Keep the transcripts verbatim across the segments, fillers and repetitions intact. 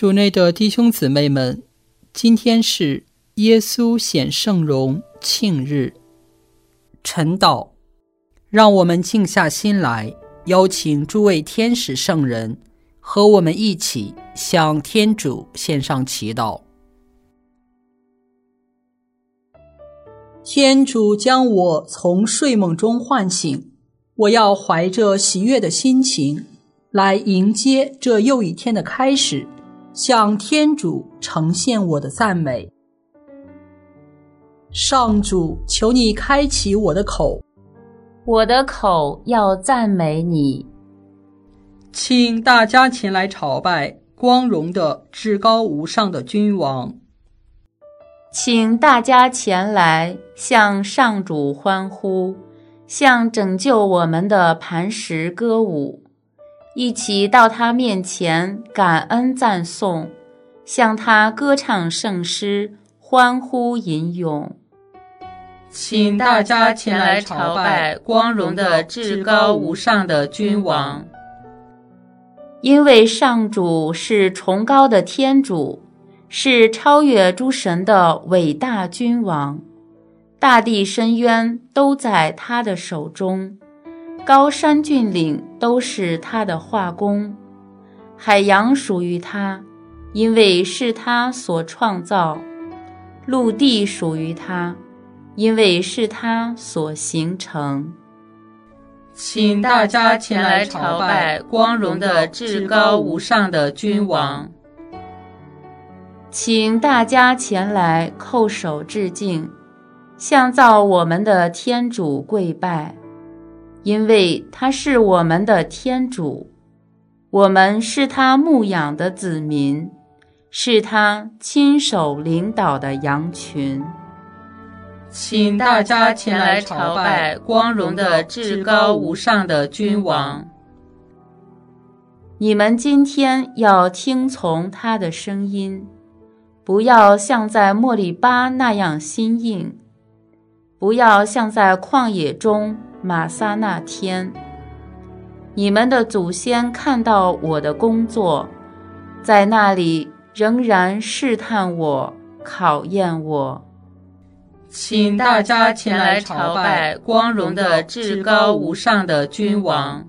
主内的弟兄姊妹们，今天是耶稣显圣容庆日。晨祷，让我们静下心来，邀请诸位天使圣人和我们一起向天主献上祈祷。天主将我从睡梦中唤醒，我要怀着喜悦的心情来迎接这又一天的开始，向天主呈现我的赞美。上主，求你开启我的口， 我的口要赞美你。 请大家前来朝拜光荣的至高无上的君王。 请大家前来向上主欢呼，向拯救我们的磐石歌舞，一起到他面前感恩赞颂，向他歌唱圣诗，欢呼吟咏。 请大家前来朝拜光荣的至高无上的君王。 因为上主是崇高的天主，是超越诸神的伟大君王，大地深渊都在他的手中，高山峻岭都是他的画工，海洋属于他，因为是他所创造；陆地属于他，因为是他所形成。 请大家前来朝拜光荣的至高无上的君王。 请大家前来叩首致敬，向造我们的天主跪拜，因为他是我们的天主，我们是他牧养的子民，是他亲手领导的羊群。 请大家前来朝拜光荣的至高无上的君王。 你们今天要听从他的声音，不要像在莫利巴那样心硬，不要像在旷野中玛撒那天。你们的祖先看到我的工作，在那里仍然试探我，考验我。 请大家前来朝拜光荣的至高无上的君王。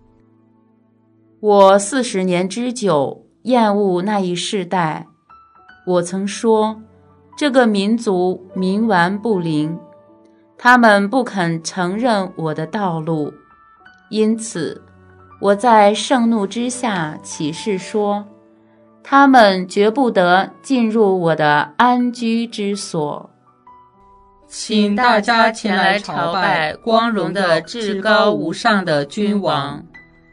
我四十年之久厌恶那一世代，我曾说，这个民族冥顽不灵，他们不肯承认我的道路，因此我在盛怒之下起誓说，他们绝不得进入我的安居之所。 请大家前来朝拜光荣的至高无上的君王。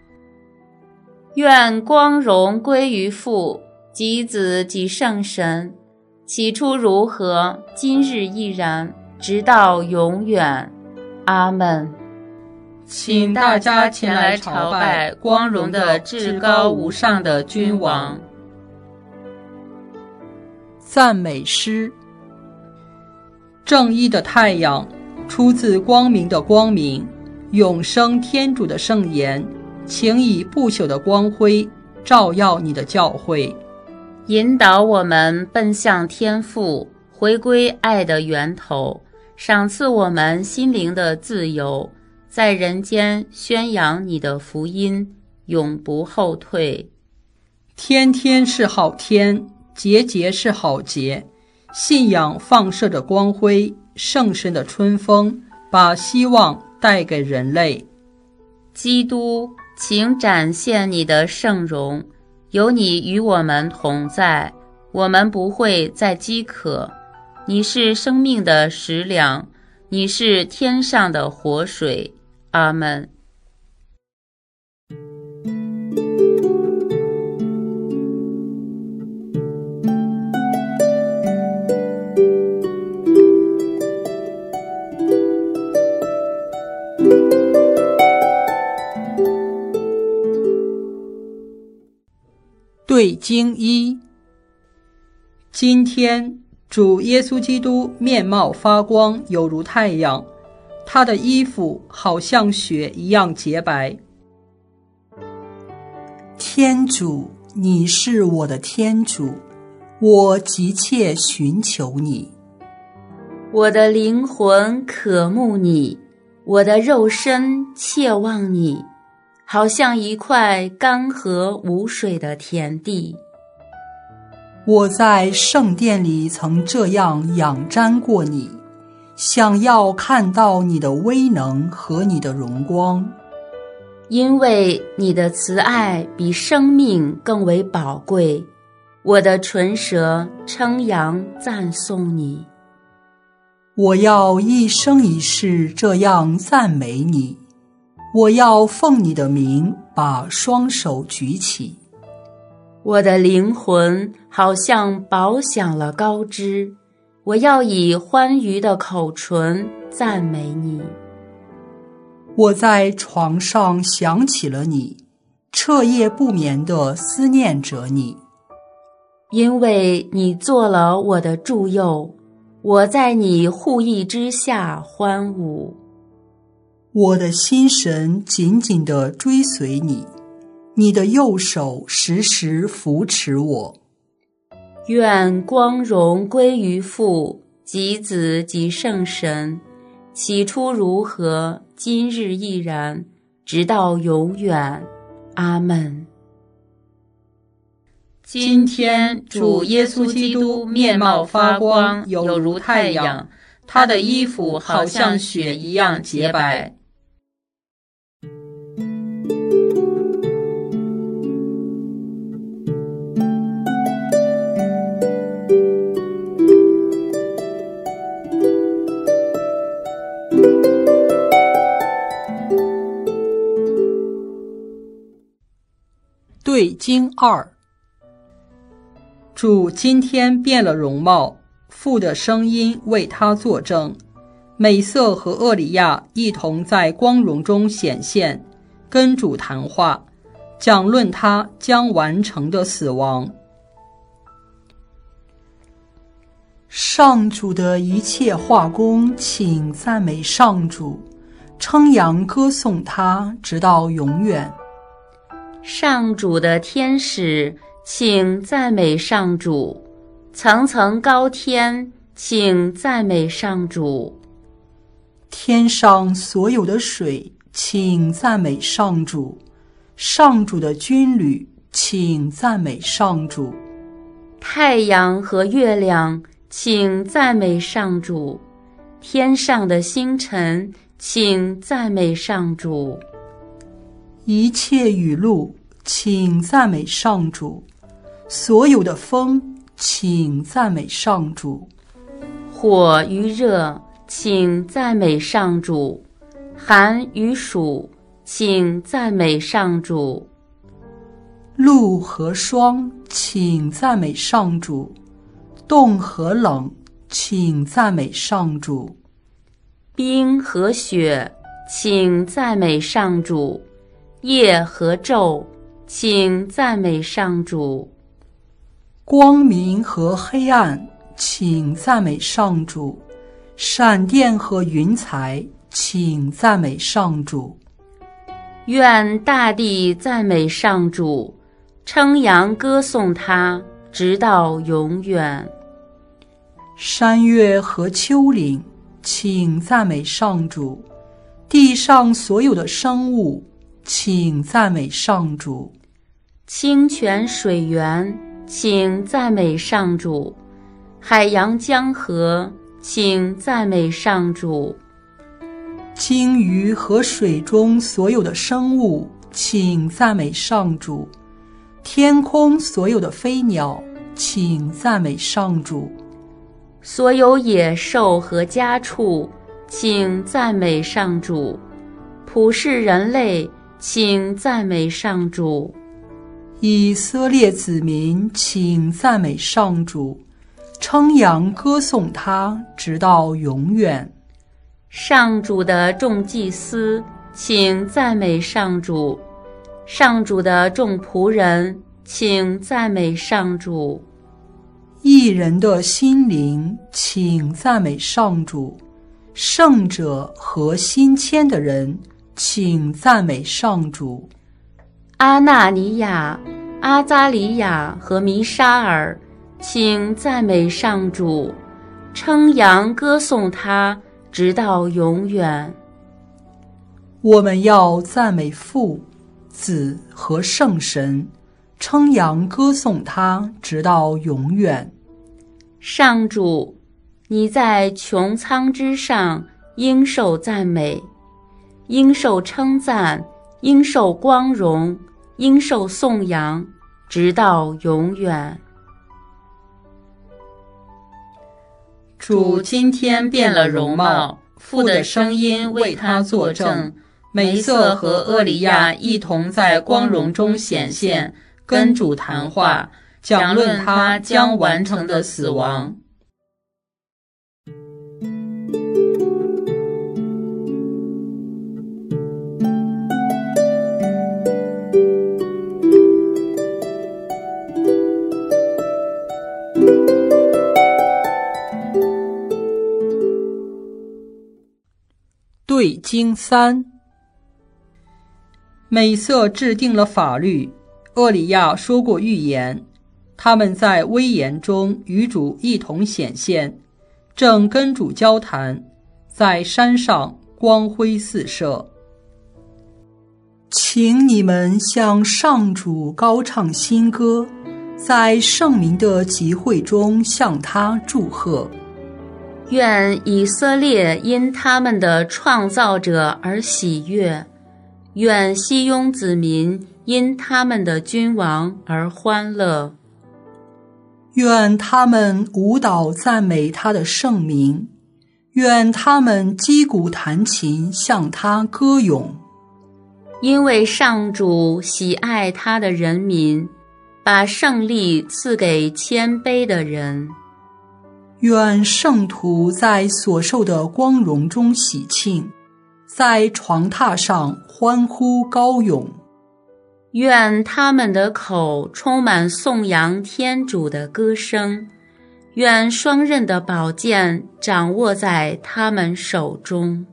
愿光荣归于父及子及圣神，起初如何，今日亦然，直到永远。阿们。 请大家前来朝拜光荣的至高无上的君王。赞美诗。正义的太阳出自光明的光明，永生天主的圣言，请以不朽的光辉照耀你的教会， 引导我们奔向天父，回归爱的源头，赏赐我们心灵的自由，在人间宣扬你的福音，永不后退。 天天是好天，节节是好节，信仰放射着光辉，圣神的春风把希望带给人类。 基督，请展现你的圣容，有你与我们同在，我们不会再饥渴。你是生命的食粮，你是天上的活水。阿们。 对经一。今天主耶稣基督面貌发光，犹如太阳，他的衣服好像雪一样洁白。天主你是我的天主，我急切寻求你。 我的灵魂渴慕你，我的肉身切望你，好像一块干涸无水的田地。 我在圣殿里曾这样仰瞻过你，想要看到你的威能和你的荣光。 因为你的慈爱比生命更为宝贵，我的唇舌称扬赞颂你。 我要一生一世这样赞美你，我要奉你的名把双手举起。 我的灵魂好像饱享了高枝，我要以欢愉的口唇赞美你。 我在床上想起了你，彻夜不眠地思念着你。 因为你做了我的助佑，我在你护翼之下欢舞。 我的心神紧紧地追随你，你的右手时时扶持我。 愿光荣归于父及子及圣神，起初如何，今日亦然，直到永远。阿们。今天主耶稣基督面貌发光，有如太阳，他的衣服好像雪一样洁白。 对经二。主今天变了容貌，父的声音为他作证。美瑟和厄里亚一同在光荣中显现，跟主谈话，讲论他将完成的死亡。上主的一切化工，请赞美上主，称扬歌颂他，直到永远。 上主的天使，请赞美上主；层层高天，请赞美上主。 天上所有的水，请赞美上主；上主的军旅，请赞美上主。 太阳和月亮，请赞美上主；天上的星辰，请赞美上主。 一切雨露，请赞美上主；所有的风，请赞美上主。 火与热，请赞美上主；寒与暑，请赞美上主。 露和霜，请赞美上主；冻和冷，请赞美上主。 冰和雪，请赞美上主；夜和昼，请赞美上主。 光明和黑暗，请赞美上主；闪电和云彩，请赞美上主。 愿大地赞美上主，称扬歌颂他，直到永远。 山岳和丘陵，请赞美上主；地上所有的生物，请赞美上主。 清泉水源，请赞美上主；海洋江河，请赞美上主。 鲸鱼和水中所有的生物，请赞美上主；天空所有的飞鸟，请赞美上主。 所有野兽和家畜，请赞美上主；普世人类，请赞美上主。 以色列子民，请赞美上主，称扬歌颂他，直到永远。 上主的众祭司，请赞美上主；上主的众仆人，请赞美上主。 义人的心灵，请赞美上主；圣者和心谦的人，请赞美上主。 阿纳尼亚， 阿扎里亚和弥沙尔，请赞美上主，称扬歌颂他，直到永远。 我们要赞美父、子和圣神，称扬歌颂他，直到永远。 上主，你在穹苍之上应受赞美，应受称赞，应受光荣，应受颂扬，直到永远。主今天变了容貌，父的声音为他作证。梅瑟和厄里亚一同在光荣中显现，跟主谈话，讲论他将完成的死亡。 对经三，美色制定了法律，厄里亚说过预言，他们在威严中与主一同显现，正跟主交谈，在山上光辉四射。请你们向上主高唱新歌，在圣民的集会中向他祝贺。 愿以色列因他们的创造者而喜悦，愿西雍子民因他们的君王而欢乐。 愿他们舞蹈赞美他的圣名，愿他们击鼓弹琴向他歌咏。 因为上主喜爱他的人民，把胜利赐给谦卑的人。 愿圣徒在所受的光荣中喜庆，在床榻上欢呼高咏。 愿他们的口充满颂扬天主的歌声，愿双刃的宝剑掌握在他们手中。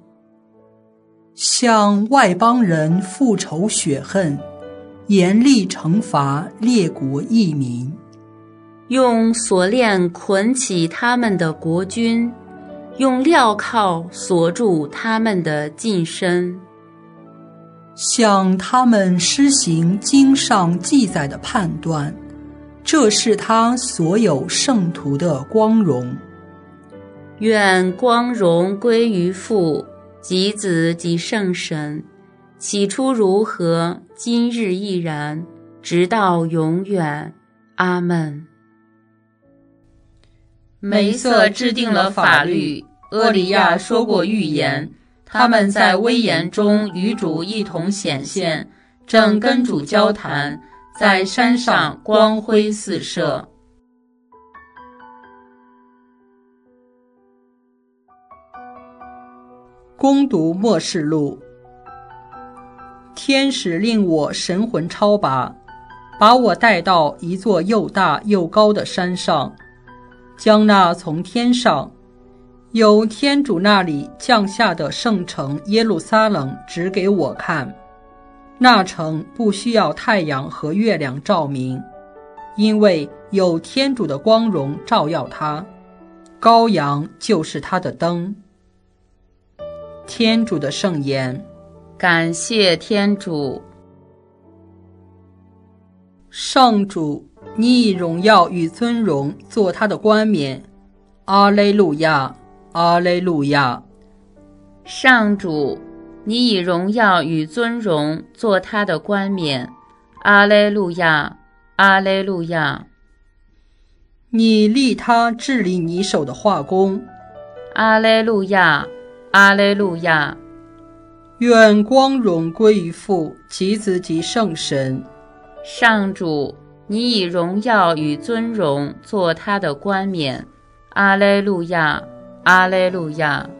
向外邦人复仇雪恨，严厉惩罚列国异民。 用锁链捆起他们的国君，用镣铐锁住他们的近身。 向他们施行经上记载的判断，这是他所有圣徒的光荣。 愿光荣归于父及子及圣神，起初如何，今日亦然，直到永远。阿们。梅瑟制定了法律，厄里亚说过预言，他们在威严中与主一同显现，正跟主交谈，在山上光辉四射。 攻读默示录。天使令我神魂超拔，把我带到一座又大又高的山上，将那从天上由天主那里降下的圣城耶路撒冷指给我看。那城不需要太阳和月亮照明，因为有天主的光荣照耀它，羔羊就是它的灯。天主的圣言。 感谢天主。 上主，你以荣耀与尊荣做他的冠冕。阿肋路亚，阿肋路亚。 上主，你以荣耀与尊荣做他的冠冕。阿肋路亚，阿肋路亚。 你立他治理你手的画工。 阿肋路亚，阿肋路亚。 愿光荣归于父及子及圣神。 上主，你以荣耀与尊荣做他的冠冕。阿肋路亚，阿肋路亚。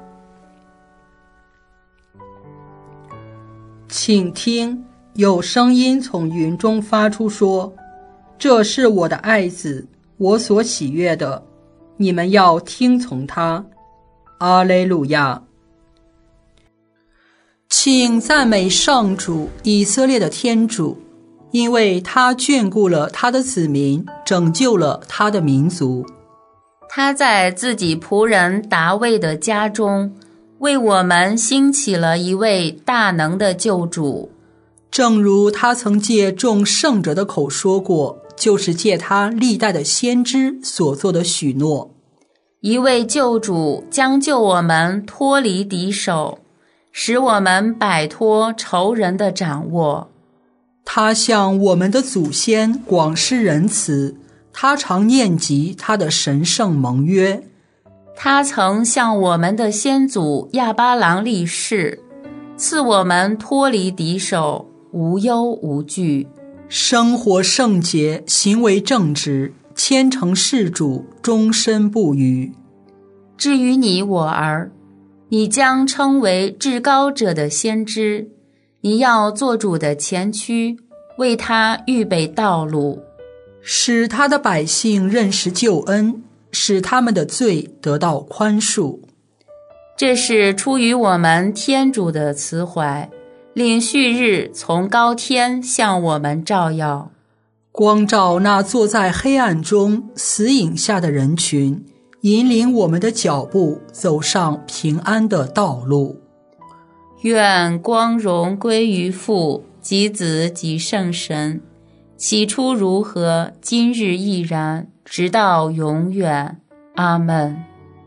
请听，有声音从云中发出说：这是我的爱子，我所喜悦的，你们要听从他。阿肋路亚。请赞美上主，以色列的天主， 因为他眷顾了他的子民，拯救了他的民族。 他在自己仆人达味的家中，为我们兴起了一位大能的救主。 正如他曾借众圣者的口说过，就是借他历代的先知所做的许诺。 一位救主将救我们脱离敌手，使我们摆脱仇人的掌握。 他向我们的祖先广施仁慈，他常念及他的神圣盟约。 他曾向我们的先祖亚巴郎立誓，赐我们脱离敌手，无忧无惧， 生活圣洁，行为正直，虔诚事主，终身不渝。 至于你我儿，你将称为至高者的先知，你要做主的前驱，为他预备道路， 使他的百姓认识救恩，使他们的罪得到宽恕。 这是出于我们天主的慈怀，令旭日从高天向我们照耀， 光照那坐在黑暗中死影下的人群，引领我们的脚步走上平安的道路。 愿光荣归于父及子及圣神，起初如何，今日亦然，直到永远。阿们。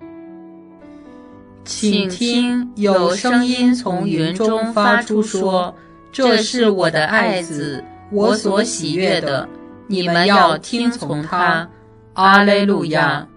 请听有声音从云中发出说，这是我的爱子，我所喜悦的，你们要听从他。阿肋路亚。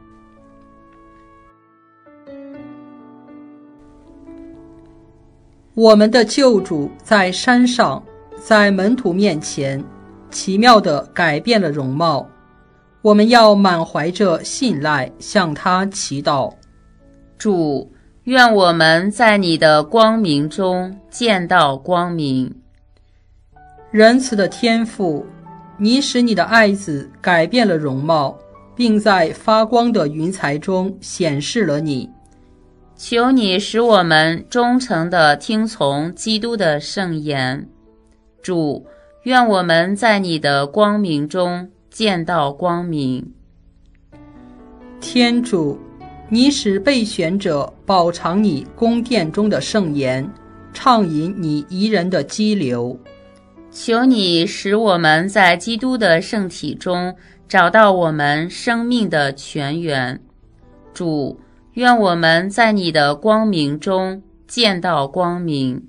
我们的救主在山上，在门徒面前奇妙地改变了容貌，我们要满怀着信赖向他祈祷。 主，愿我们在你的光明中见到光明。 仁慈的天父，你使你的爱子改变了容貌，并在发光的云彩中显示了你。 求你使我们忠诚地听从基督的圣言。主，愿我们在你的光明中见到光明。 天主，你使被选者饱尝你宫殿中的圣言，畅饮你宜人的激流。 求你使我们在基督的圣体中找到我们生命的泉源。主，愿我们在你的光明中见到光明。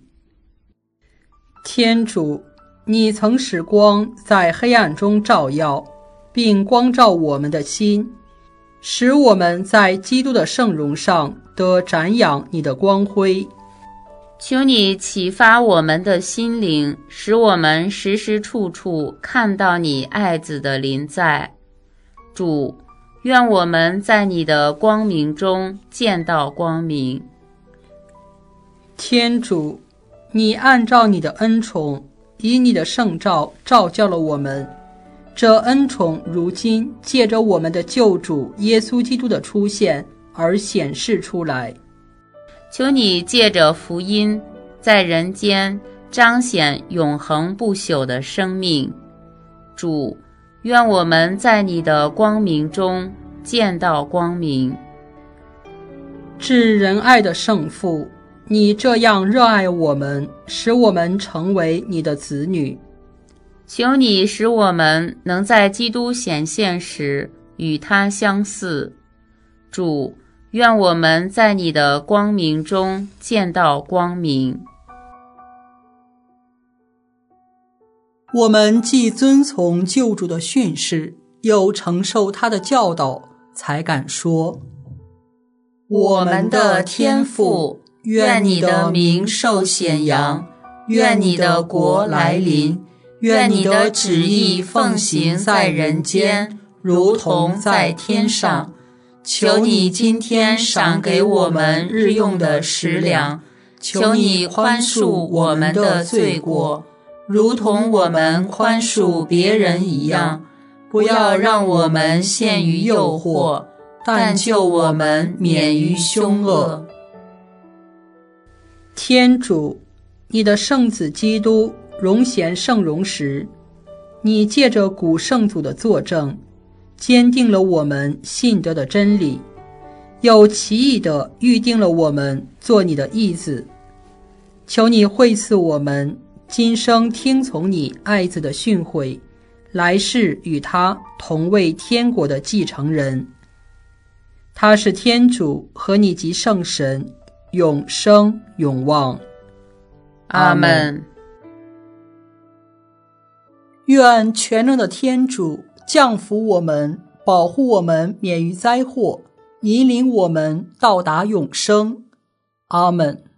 天主，你曾使光在黑暗中照耀，并光照我们的心，使我们在基督的圣容上得展仰你的光辉。 求你启发我们的心灵，使我们时时处处看到你爱子的临在。主，愿我们在你的光明中见到光明。 天主，你按照你的恩宠，以你的圣照照教了我们，这恩宠如今借着我们的救主耶稣基督的出现而显示出来。 求你借着福音，在人间彰显永恒不朽的生命。主，愿我们在你的光明中见到光明。 至仁爱的圣父，你这样热爱我们，使我们成为你的子女。 求你使我们能在基督显现时与他相似。主，愿我们在你的光明中见到光明。 我们既遵从救主的训示，又承受他的教导，才敢说： 我们的天父，愿你的名受显扬，愿你的国来临，愿你的旨意奉行在人间，如同在天上。求你今天赏给我们日用的食粮，求你宽恕我们的罪过，如同我们宽恕别人一样。不要让我们陷于诱惑，但救我们免于凶恶。 天主，你的圣子基督荣显圣容时， 你借着古圣祖的作证，坚定了我们信德的真理，又奇异地预定了我们做你的义子。求你惠赐我们今生听从你爱子的训诲，来世与他同为天国的继承人。他是天主和你及圣神，永生永望。 阿们。 愿全能的天主降福我们，保护我们免于灾祸，引领我们到达永生。阿们。